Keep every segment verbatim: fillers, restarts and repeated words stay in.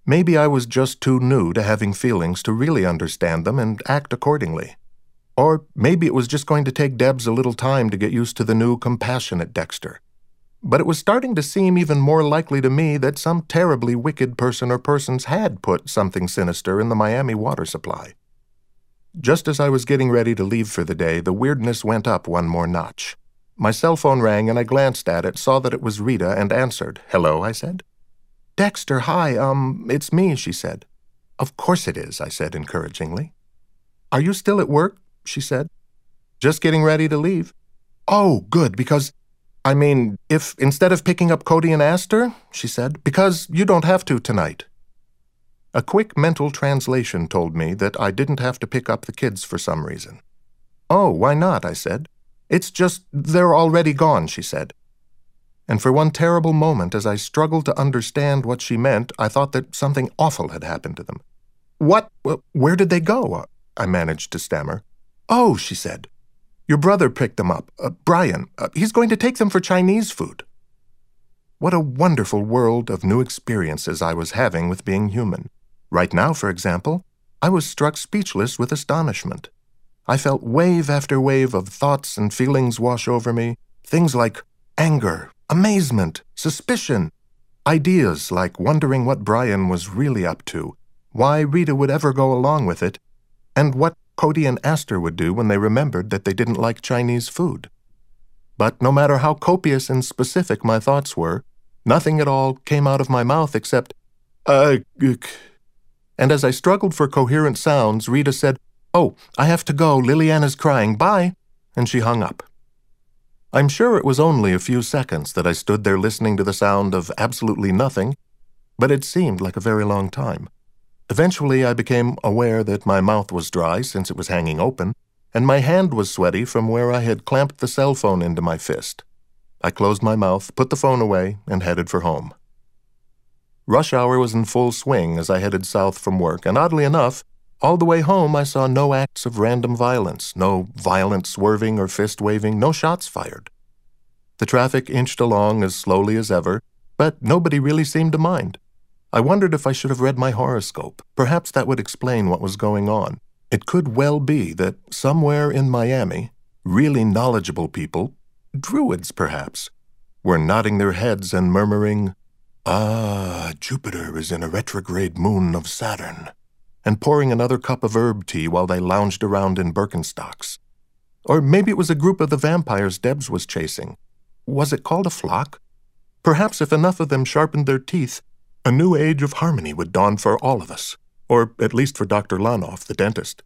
Maybe I was just too new to having feelings to really understand them and act accordingly. Or maybe it was just going to take Debs a little time to get used to the new, compassionate Dexter. But it was starting to seem even more likely to me that some terribly wicked person or persons had put something sinister in the Miami water supply. Just as I was getting ready to leave for the day, the weirdness went up one more notch. My cell phone rang and I glanced at it, saw that it was Rita, and answered. "Hello," I said. "Dexter, hi, um, it's me," she said. "Of course it is," I said encouragingly. "Are you still at work?" she said. "Just getting ready to leave." "Oh, good, because, I mean, if instead of picking up Cody and Astor," she said, "because you don't have to tonight." A quick mental translation told me that I didn't have to pick up the kids for some reason. "Oh, why not?" I said. "It's just they're already gone," she said. And for one terrible moment, as I struggled to understand what she meant, I thought that something awful had happened to them. "What? Where did they go?" I managed to stammer. "Oh," she said. "Your brother picked them up, uh, Brian. Uh, he's going to take them for Chinese food." What a wonderful world of new experiences I was having with being human. Right now, for example, I was struck speechless with astonishment. I felt wave after wave of thoughts and feelings wash over me, things like anger, amazement, suspicion, ideas like wondering what Brian was really up to, why Rita would ever go along with it, and what Cody and Astor would do when they remembered that they didn't like Chinese food. But no matter how copious and specific my thoughts were, nothing at all came out of my mouth except, uh, and as I struggled for coherent sounds, Rita said, "Oh, I have to go, Liliana's crying, bye," and she hung up. I'm sure it was only a few seconds that I stood there listening to the sound of absolutely nothing, but it seemed like a very long time. Eventually, I became aware that my mouth was dry since it was hanging open, and my hand was sweaty from where I had clamped the cell phone into my fist. I closed my mouth, put the phone away, and headed for home. Rush hour was in full swing as I headed south from work, and oddly enough, all the way home I saw no acts of random violence, no violent swerving or fist-waving, no shots fired. The traffic inched along as slowly as ever, but nobody really seemed to mind. I wondered if I should have read my horoscope. Perhaps that would explain what was going on. It could well be that somewhere in Miami, really knowledgeable people, druids perhaps, were nodding their heads and murmuring, "Ah, Jupiter is in a retrograde moon of Saturn," and pouring another cup of herb tea while they lounged around in Birkenstocks. Or maybe it was a group of the vampires Debs was chasing. Was it called a flock? Perhaps if enough of them sharpened their teeth, a new age of harmony would dawn for all of us, or at least for Doctor Lanoff, the dentist.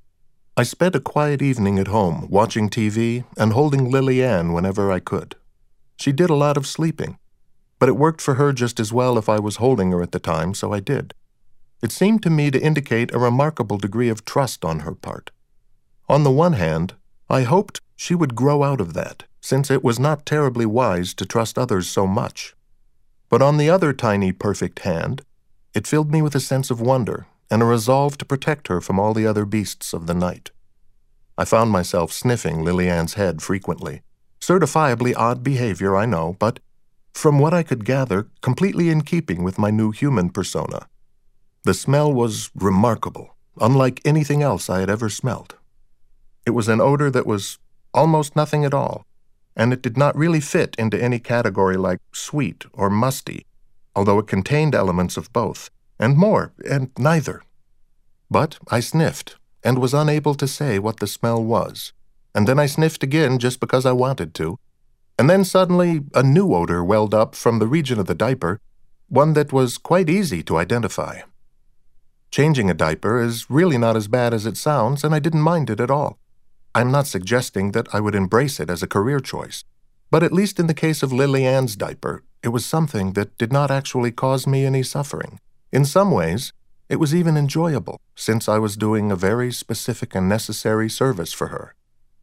I spent a quiet evening at home, watching T V and holding Lily Ann whenever I could. She did a lot of sleeping, but it worked for her just as well if I was holding her at the time, so I did. It seemed to me to indicate a remarkable degree of trust on her part. On the one hand, I hoped she would grow out of that, since it was not terribly wise to trust others so much. But on the other tiny, perfect hand, it filled me with a sense of wonder and a resolve to protect her from all the other beasts of the night. I found myself sniffing Lily Ann's head frequently. Certifiably odd behavior, I know, but from what I could gather, completely in keeping with my new human persona. The smell was remarkable, unlike anything else I had ever smelled. It was an odor that was almost nothing at all, and it did not really fit into any category like sweet or musty, although it contained elements of both, and more, and neither. But I sniffed, and was unable to say what the smell was, and then I sniffed again just because I wanted to, and then suddenly a new odor welled up from the region of the diaper, one that was quite easy to identify. Changing a diaper is really not as bad as it sounds, and I didn't mind it at all. I'm not suggesting that I would embrace it as a career choice, but at least in the case of Lily Ann's diaper, it was something that did not actually cause me any suffering. In some ways, it was even enjoyable, since I was doing a very specific and necessary service for her.